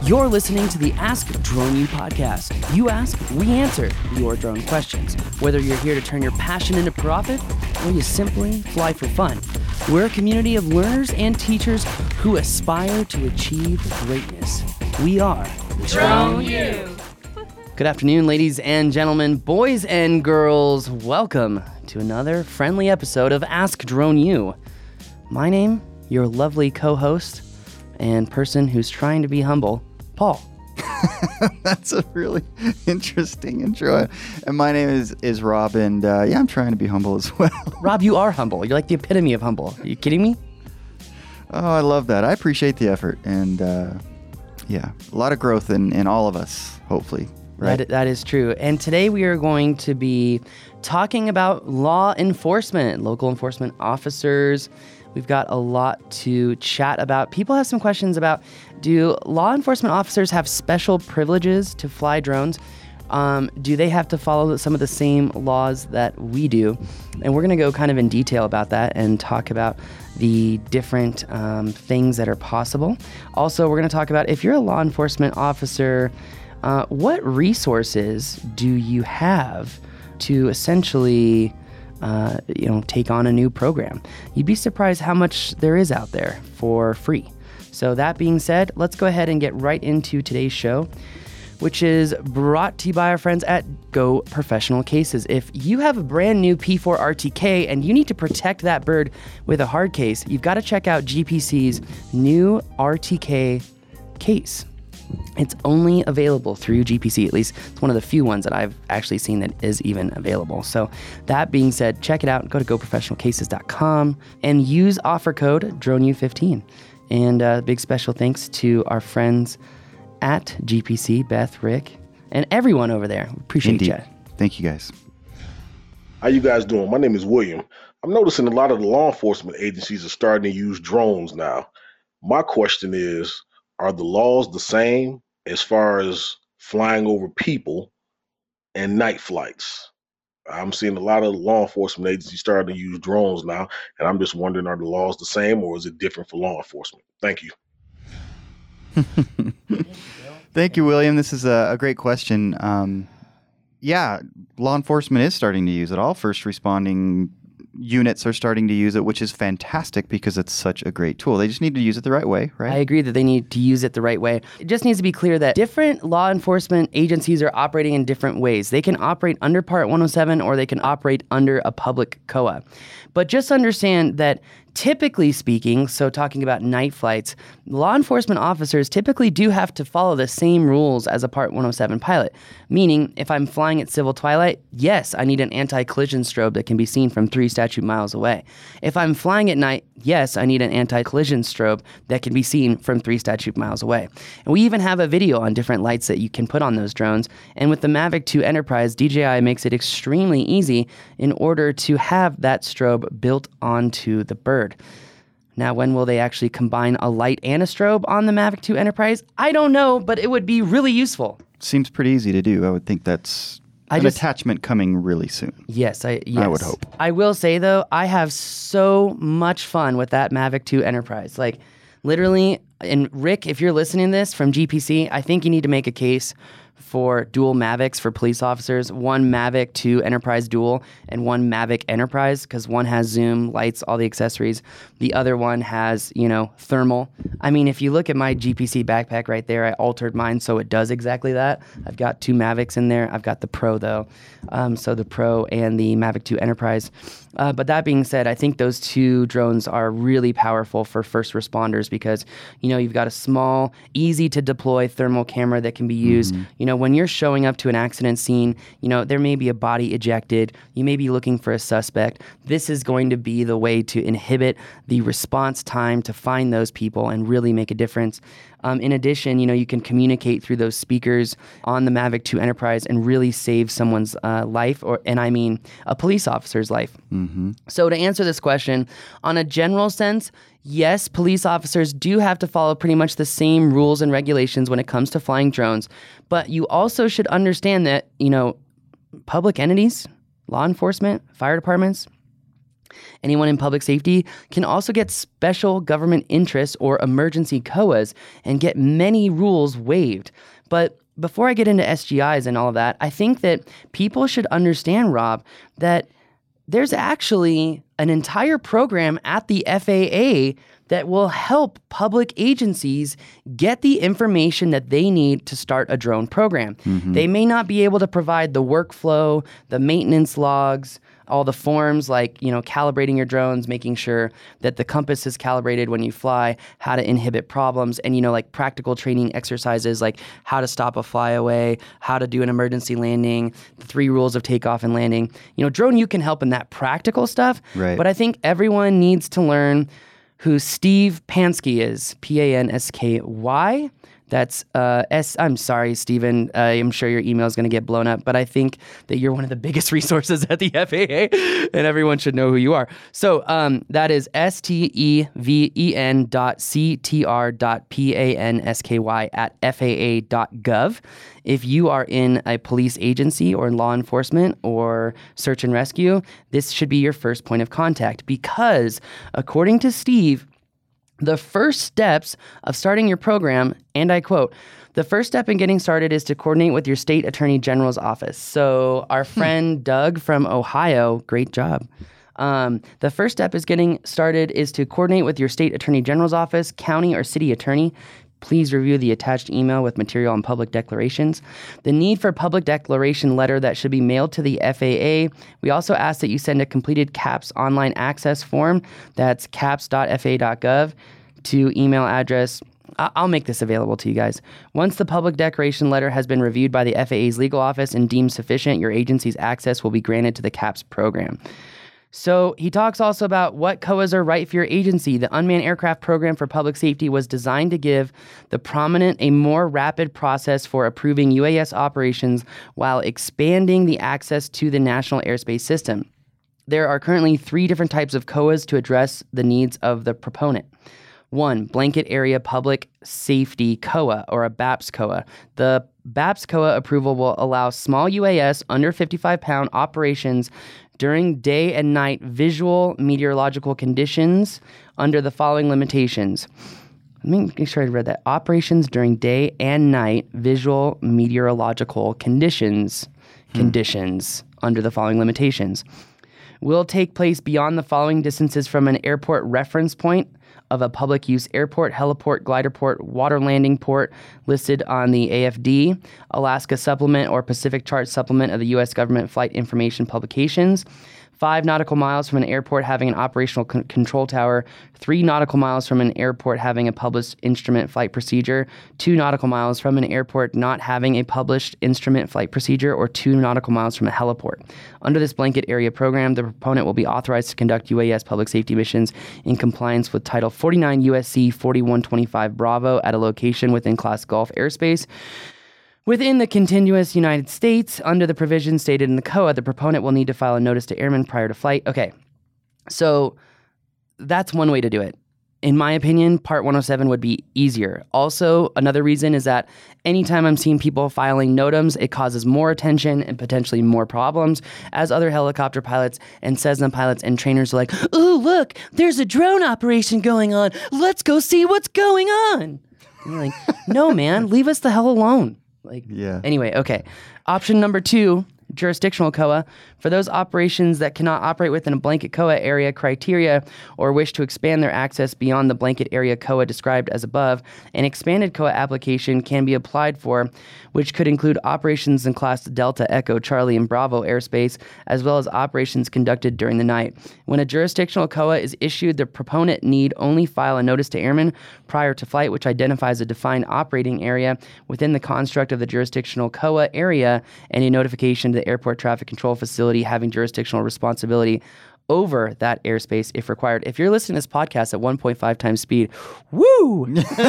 You're listening to the Ask Drone U podcast. You ask, we answer your drone questions. Whether you're here to turn your passion into profit or you simply fly for fun, we're a community of learners and teachers who aspire to achieve greatness. We are Drone U. Good afternoon, ladies and gentlemen, boys and girls. Welcome to another friendly episode of Ask Drone U. My name, your lovely co-host and person who's trying to be humble, Paul. That's a really interesting intro. And my name is Rob, and I'm trying to be humble as well. Rob, you are humble. You're like the epitome of humble. Are you kidding me? Oh, I love that. I appreciate the effort, and a lot of growth in all of us, hopefully. Right? That is true. And today we are going to be talking about law enforcement, local enforcement officers. We've got a lot to chat about. People have some questions about, do law enforcement officers have special privileges to fly drones? Do they have to follow some of the same laws that we do? And we're going to go kind of in detail about that and talk about the different things that are possible. Also, we're going to talk about, if you're a law enforcement officer, what resources do you have to essentially take on a new program? You'd be surprised how much there is out there for free. So that being said, let's go ahead and get right into today's show, which is brought to you by our friends at Go Professional Cases. If you have a brand new P4 RTK and you need to protect that bird with a hard case, you've got to check out GPC's new RTK case. It's only available through GPC, at least it's one of the few ones that I've actually seen that is even available. So that being said, check it out. Go to goprofessionalcases.com and use offer code DroneU15. And big special thanks to our friends at GPC, Beth, Rick, and everyone over there. Appreciate you. Thank you, guys. How you guys doing? My name is William. I'm noticing a lot of the law enforcement agencies are starting to use drones now. My question is, are the laws the same as far as flying over people and night flights? I'm seeing a lot of law enforcement agencies starting to use drones now, and I'm just wondering, are the laws the same or is it different for law enforcement? Thank you. Thank you, William. This is a great question. Law enforcement is starting to use it. All first responding units are starting to use it, which is fantastic because it's such a great tool. They just need to use it the right way, right? I agree that they need to use it the right way. It just needs to be clear that different law enforcement agencies are operating in different ways. They can operate under Part 107 or they can operate under a public COA. But just understand that typically speaking, so talking about night flights, law enforcement officers typically do have to follow the same rules as a Part 107 pilot. Meaning, if I'm flying at civil twilight, yes, I need an anti-collision strobe that can be seen from 3 statute miles away. If I'm flying at night, yes, I need an anti-collision strobe that can be seen from 3 statute miles away. And we even have a video on different lights that you can put on those drones. And with the Mavic 2 Enterprise, DJI makes it extremely easy in order to have that strobe built onto the bird. Now, when will they actually combine a light and a strobe on the Mavic 2 Enterprise? I don't know, but it would be really useful. Seems pretty easy to do. I would think that's an attachment coming really soon. Yes, I would hope. I will say, though, I have so much fun with that Mavic 2 Enterprise. Like, literally, and Rick, if you're listening to this from GPC, I think you need to make a case for dual Mavics for police officers, one Mavic 2 Enterprise Dual and one Mavic Enterprise, because one has zoom, lights, all the accessories. The other one has, thermal. I mean, if you look at my GPC backpack right there, I altered mine so it does exactly that. I've got 2 Mavics in there. I've got the Pro, though. So the Pro and the Mavic 2 Enterprise. But that being said, I think those 2 drones are really powerful for first responders because, you've got a small, easy to deploy thermal camera that can be used. When you're showing up to an accident scene, there may be a body ejected. You may be looking for a suspect. This is going to be the way to inhibit the response time to find those people and really make a difference. In addition, you can communicate through those speakers on the Mavic 2 Enterprise and really save someone's life, and I mean a police officer's life. Mm-hmm. So to answer this question, on a general sense, yes, police officers do have to follow pretty much the same rules and regulations when it comes to flying drones, but you also should understand that, public entities, law enforcement, fire departments, Anyone in public safety can also get special government interest or emergency COAs and get many rules waived. But before I get into SGIs and all of that, I think that people should understand, Rob, that there's actually an entire program at the FAA that will help public agencies get the information that they need to start a drone program. They may not be able to provide the workflow, the maintenance logs, all the forms like, calibrating your drones, making sure that the compass is calibrated when you fly, how to inhibit problems, and, like practical training exercises like how to stop a flyaway, how to do an emergency landing, the 3 rules of takeoff and landing. Drone U can help in that practical stuff, Right. But I think everyone needs to learn who Steve Pansky is, Pansky. That's I'm sorry, Stephen. I'm sure your email is going to get blown up, but I think that you're one of the biggest resources at the FAA, and everyone should know who you are. So that is steven.ctr.pansky@faa.gov. If you are in a police agency or in law enforcement or search and rescue, this should be your first point of contact because, according to Steve, the first steps of starting your program, and I quote, the first step in getting started is to coordinate with your state attorney general's office. So our friend Doug from Ohio, great job. The first step is getting started is to coordinate with your state attorney general's office, county or city attorney. Please review the attached email with material on public declarations. The need for public declaration letter that should be mailed to the FAA. We also ask that you send a completed CAPS online access form. That's caps.faa.gov to email address. I'll make this available to you guys. Once the public declaration letter has been reviewed by the FAA's legal office and deemed sufficient, your agency's access will be granted to the CAPS program. So he talks also about what COAs are right for your agency. The Unmanned Aircraft Program for Public Safety was designed to give the prominent a more rapid process for approving UAS operations while expanding the access to the National Airspace System. There are currently 3 different types of COAs to address the needs of the proponent. 1, Blanket Area Public Safety COA, or a BAPS COA. The BAPS COA approval will allow small UAS under 55-pound operations during day and night visual meteorological conditions under the following limitations. Let me make sure I read that. Operations during day and night visual meteorological conditions under the following limitations. Will take place beyond the following distances from an airport reference point of a public use airport, heliport, glider port, water landing port listed on the AFD, Alaska Supplement or Pacific Chart Supplement of the U.S. Government Flight Information Publications. 5 nautical miles from an airport having an operational control tower, 3 nautical miles from an airport having a published instrument flight procedure, 2 nautical miles from an airport not having a published instrument flight procedure, or 2 nautical miles from a heliport. Under this blanket area program, the proponent will be authorized to conduct UAS public safety missions in compliance with Title 49 USC 4125 Bravo at a location within Class Gulf airspace. Within the contiguous United States, under the provisions stated in the COA, the proponent will need to file a notice to airmen prior to flight. Okay, so that's one way to do it. In my opinion, Part 107 would be easier. Also, another reason is that anytime I'm seeing people filing NOTAMs, it causes more attention and potentially more problems, as other helicopter pilots and Cessna pilots and trainers are like, ooh, look, there's a drone operation going on. Let's go see what's going on. And you're like, no, man, leave us the hell alone. Anyway, okay. Option number 2, jurisdictional COA. For those operations that cannot operate within a blanket COA area criteria or wish to expand their access beyond the blanket area COA described as above, an expanded COA application can be applied for, which could include operations in Class Delta, Echo, Charlie, and Bravo airspace, as well as operations conducted during the night. When a jurisdictional COA is issued, the proponent need only file a notice to airmen prior to flight, which identifies a defined operating area within the construct of the jurisdictional COA area and a notification to the airport traffic control facility having jurisdictional responsibility over that airspace if required. If you're listening to this podcast at 1.5 times speed, woo!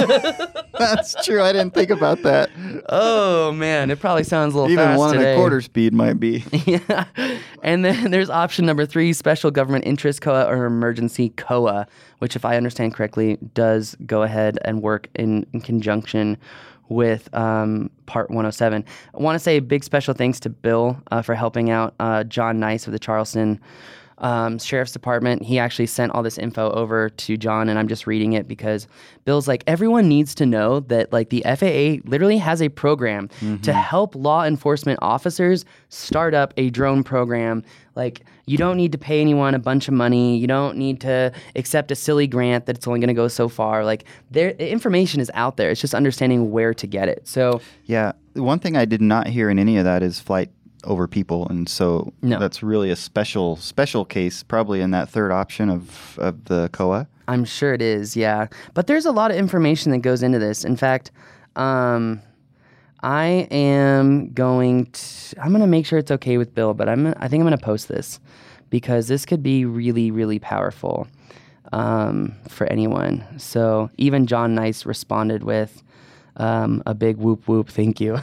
That's true. I didn't think about that. Oh, man. It probably sounds a little Even fast 1 today. 1/4 speed might be. Yeah. And then there's option number 3, special government interest COA or emergency COA, which, if I understand correctly, does go ahead and work in conjunction with Part 107. I want to say big special thanks to Bill for helping out John Nice of the Charleston Sheriff's Department. He actually sent all this info over to John, and I'm just reading it because Bill's like, everyone needs to know that like the FAA literally has a program to help law enforcement officers start up a drone program. Like, you don't need to pay anyone a bunch of money. You don't need to accept a silly grant that's only going to go so far. Like, the information is out there. It's just understanding where to get it. So Yeah. One thing I did not hear in any of that is flight over people, and so No. that's really a special case, probably in that third option of the COA. I'm sure it is, yeah. But there's a lot of information that goes into this. In fact, I am going to make sure it's okay with Bill, but I think I'm going to post this because this could be really, really powerful for anyone. So even John Nice responded with a big whoop whoop, thank you.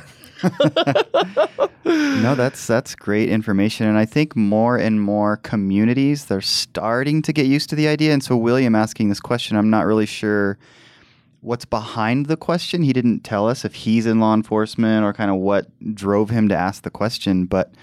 No, that's great information, and I think more and more communities, they're starting to get used to the idea. And so William asking this question, I'm not really sure what's behind the question. He didn't tell us if he's in law enforcement or kind of what drove him to ask the question, but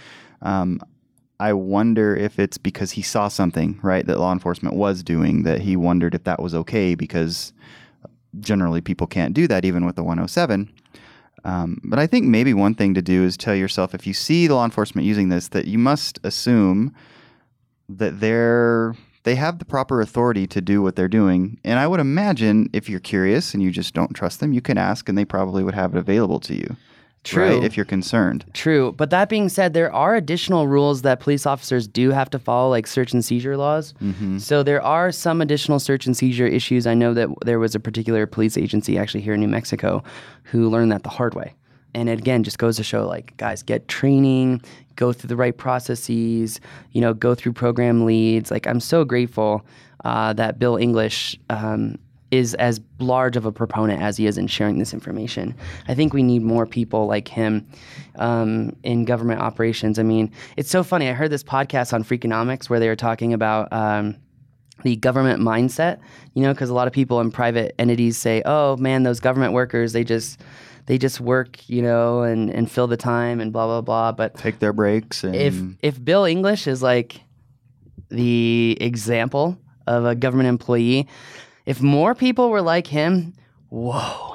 I wonder if it's because he saw something, right, that law enforcement was doing, that he wondered if that was okay, because generally people can't do that even with the 107. But I think maybe one thing to do is tell yourself, if you see law enforcement using this, that you must assume that they have the proper authority to do what they're doing. And I would imagine if you're curious and you just don't trust them, you can ask and they probably would have it available to you. True. Right? If you're concerned. True. But that being said, there are additional rules that police officers do have to follow, like search and seizure laws. So there are some additional search and seizure issues. I know that there was a particular police agency actually here in New Mexico who learned that the hard way. And it, again, just goes to show, like, guys, get training, go through the right processes, go through program leads. Like, I'm so grateful that Bill English is as large of a proponent as he is in sharing this information. I think we need more people like him in government operations. I mean, it's so funny. I heard this podcast on Freakonomics where they were talking about the government mindset, because a lot of people in private entities say, oh, man, those government workers, they just work, and fill the time and blah, blah, blah. But take their breaks. And if Bill English is like the example of a government employee, if more people were like him, whoa.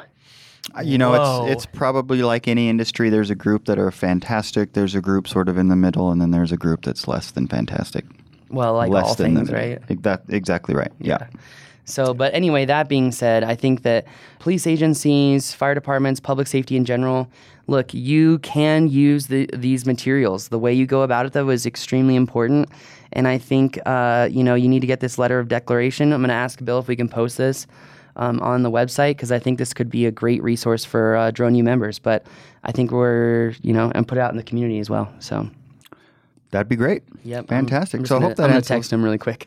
Whoa. It's probably like any industry. There's a group that are fantastic. There's a group sort of in the middle, and then there's a group that's less than fantastic. Well, like less all than things, right? Exactly right. Yeah. So, but anyway, that being said, I think that police agencies, fire departments, public safety in general, look, you can use these materials. The way you go about it, though, is extremely important. And I think, you need to get this letter of declaration. I'm going to ask Bill if we can post this on the website, because I think this could be a great resource for Drone U members. But I think and put it out in the community as well. So that'd be great. Yep. Fantastic. I'm so I hope that I'm going answers. to text him really quick.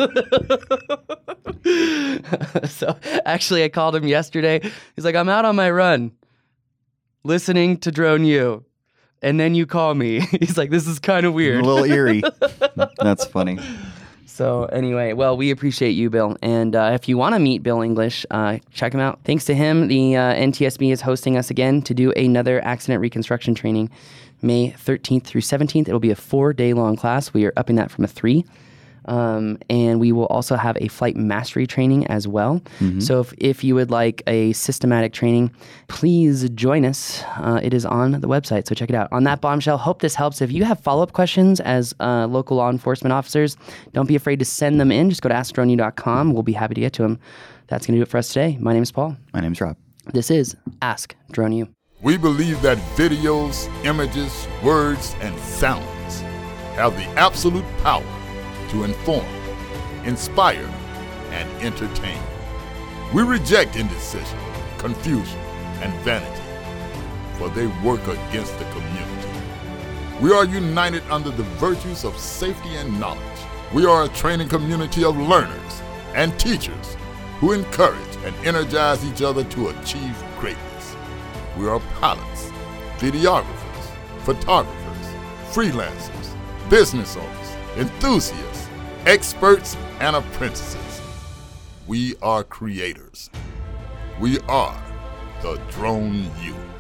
So actually, I called him yesterday. He's like, I'm out on my run listening to Drone U. And then you call me. He's like, this is kind of weird. A little eerie. That's funny. So anyway, well, we appreciate you, Bill. And if you want to meet Bill English, check him out. Thanks to him, the NTSB is hosting us again to do another accident reconstruction training May 13th through 17th. It'll be a 4-day-long class. We are upping that from a 3. And we will also have a flight mastery training as well. So if you would like a systematic training, please join us. It is on the website, so check it out. On that bombshell, hope this helps. If you have follow-up questions as local law enforcement officers, don't be afraid to send them in. Just go to AskDroneU.com. We'll be happy to get to them. That's going to do it for us today. My name is Paul. My name's Rob. This is Ask Drone U. We believe that videos, images, words, and sounds have the absolute power to inform, inspire, and entertain. We reject indecision, confusion, and vanity, for they work against the community. We are united under the virtues of safety and knowledge. We are a training community of learners and teachers who encourage and energize each other to achieve greatness. We are pilots, videographers, photographers, freelancers, business owners, enthusiasts, experts, and apprentices. We are creators. We are the Drone U.